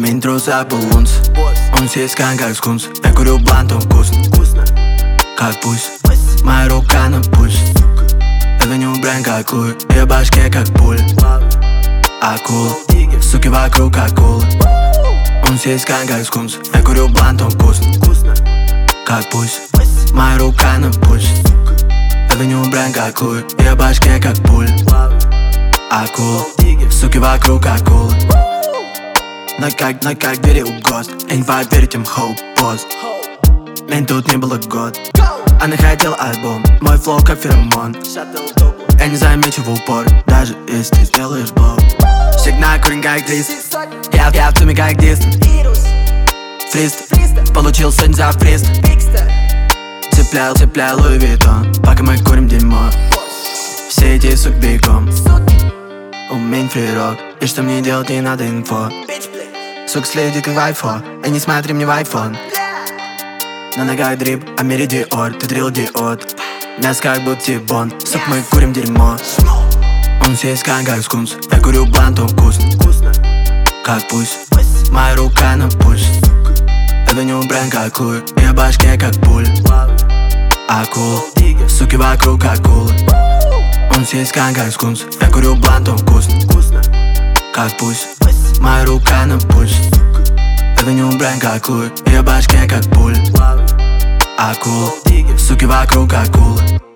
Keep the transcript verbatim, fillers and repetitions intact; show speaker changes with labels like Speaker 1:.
Speaker 1: меня труса пулунс. Он сиськан как скунс. Я курю блант, он вкусно, как пусть. Моя рука на пульс. Это не бренд как хуй. Я в башке как пуль. Акула, суки вокруг акулы. Он сиськан как скунс. Я курю блант, он вкусно, как пусть. Моя рука на пульс. Это не бренд как хуй. Я в башке как пуль. Акула, суки вокруг акулы. Но как, но как двери у ГОСТ. Я не поверю тем хоу-пост. Меня тут не было год. Она хотела альбом. Мой флоу как феромон. Я не замечу в упор, даже если ты сделаешь блоу. Всегда курим как диск. Я, я в туме как диск. Фрист, получил сегодня за фрист. Цеплял, цеплял Луи Виттон. Пока мы курим дерьмо. Все эти сук бегом. У меня фрирок. И что мне делать, не надо инфо. Сук следит как в айфон. И не смотри мне в айфон. На ногах дрип, а мире диор. Ты дрил диод. Мясо как будто бон. Сук, мы курим дерьмо. Он сиськан как скунс. Я курю блант, он вкусно, как пусть. Моя рука на пульс. Это не бренд как хуй. Я в башке как пуль. Акула, суки вокруг акулы. Он сиськан как скунс. Я курю блант, он вкусно, как пусть. Моя рука на пульс. Это не бренд как хуй. Я в башке как пуль. Акула, суки вокруг акулы.